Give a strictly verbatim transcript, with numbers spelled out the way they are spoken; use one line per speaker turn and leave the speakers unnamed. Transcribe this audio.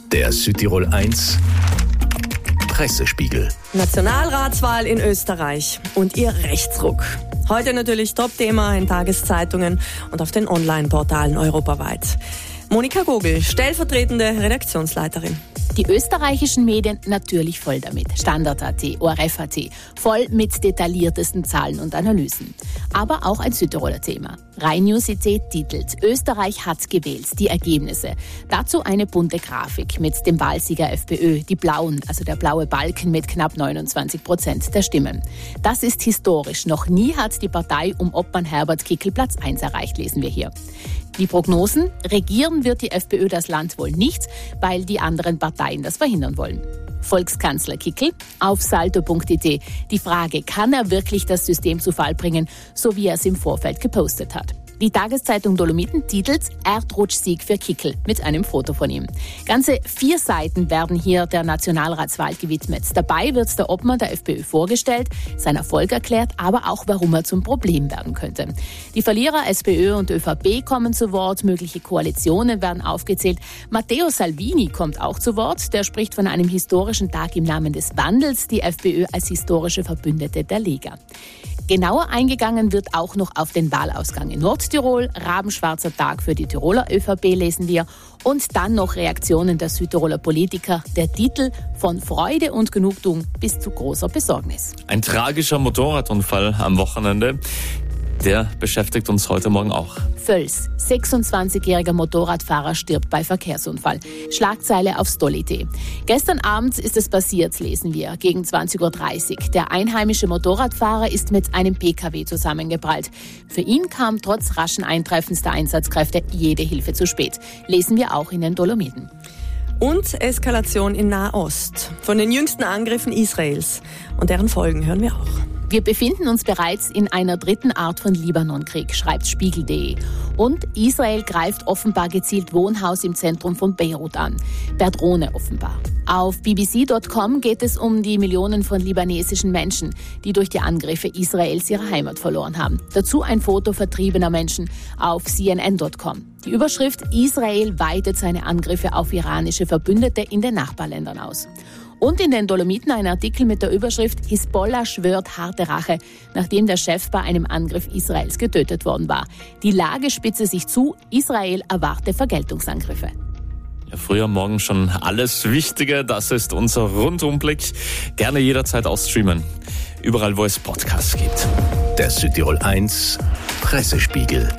Der Südtirol eins Pressespiegel.
Nationalratswahl in Österreich und ihr Rechtsruck. Heute natürlich Top-Thema in Tageszeitungen und auf den Online-Portalen europaweit. Monika Gogel, stellvertretende Redaktionsleiterin.
Die österreichischen Medien natürlich voll damit. Standard Punkt a t, O R F Punkt a t, voll mit detailliertesten Zahlen und Analysen. Aber auch ein Südtiroler Thema. Rhein News Punkt I T titelt: Österreich hat gewählt, die Ergebnisse. Dazu eine bunte Grafik mit dem Wahlsieger FPÖ, die Blauen, also der blaue Balken mit knapp neunundzwanzig Prozent der Stimmen. Das ist historisch. Noch nie hat die Partei um Obmann Herbert Kickl Platz eins erreicht, lesen wir hier. Die Prognosen: Regieren wird die FPÖ das Land wohl nicht, weil die anderen Parteien das verhindern wollen. Volkskanzler Kickl auf salto Punkt I T. Die Frage: Kann er wirklich das System zu Fall bringen, so wie er es im Vorfeld gepostet hat? Die Tageszeitung Dolomiten titelt: Erdrutschsieg für Kickl mit einem Foto von ihm. Ganze vier Seiten werden hier der Nationalratswahl gewidmet. Dabei wird der Obmann der FPÖ vorgestellt, sein Erfolg erklärt, aber auch, warum er zum Problem werden könnte. Die Verlierer SPÖ und ÖVP kommen zu Wort, mögliche Koalitionen werden aufgezählt. Matteo Salvini kommt auch zu Wort. Der spricht von einem historischen Tag im Namen des Wandels, die FPÖ als historische Verbündete der Lega. Genauer eingegangen wird auch noch auf den Wahlausgang in Nordtirol. Rabenschwarzer Tag für die Tiroler ÖVP lesen wir. Und dann noch Reaktionen der Südtiroler Politiker. Der Titel: Von Freude und Genugtuung bis zu großer Besorgnis.
Ein tragischer Motorradunfall am Wochenende. Der beschäftigt uns heute Morgen auch.
Völs, sechsundzwanzigjähriger Motorradfahrer stirbt bei Verkehrsunfall. Schlagzeile auf Stolli Punkt d. Gestern Abend ist es passiert, lesen wir, gegen zwanzig Uhr dreißig. Der einheimische Motorradfahrer ist mit einem P K W zusammengeprallt. Für ihn kam trotz raschen Eintreffens der Einsatzkräfte jede Hilfe zu spät. Lesen wir auch in den Dolomiten.
Und Eskalation in Nahost. Von den jüngsten Angriffen Israels und deren Folgen hören wir auch.
Wir befinden uns bereits in einer dritten Art von Libanonkrieg, schreibt Spiegel Punkt d. Und Israel greift offenbar gezielt Wohnhaus im Zentrum von Beirut an. Per Drohne offenbar. Auf B B C Punkt com geht es um die Millionen von libanesischen Menschen, die durch die Angriffe Israels ihre Heimat verloren haben. Dazu ein Foto vertriebener Menschen auf C N N Punkt com. Die Überschrift: Israel weitet seine Angriffe auf iranische Verbündete in den Nachbarländern aus. Und in den Dolomiten ein Artikel mit der Überschrift: Hisbollah schwört harte Rache, nachdem der Chef bei einem Angriff Israels getötet worden war. Die Lage spitze sich zu, Israel erwarte Vergeltungsangriffe.
Ja, früh am Morgen schon alles Wichtige, das ist unser Rundumblick. Gerne jederzeit ausstreamen, überall wo es Podcasts gibt.
Der Südtirol eins Pressespiegel.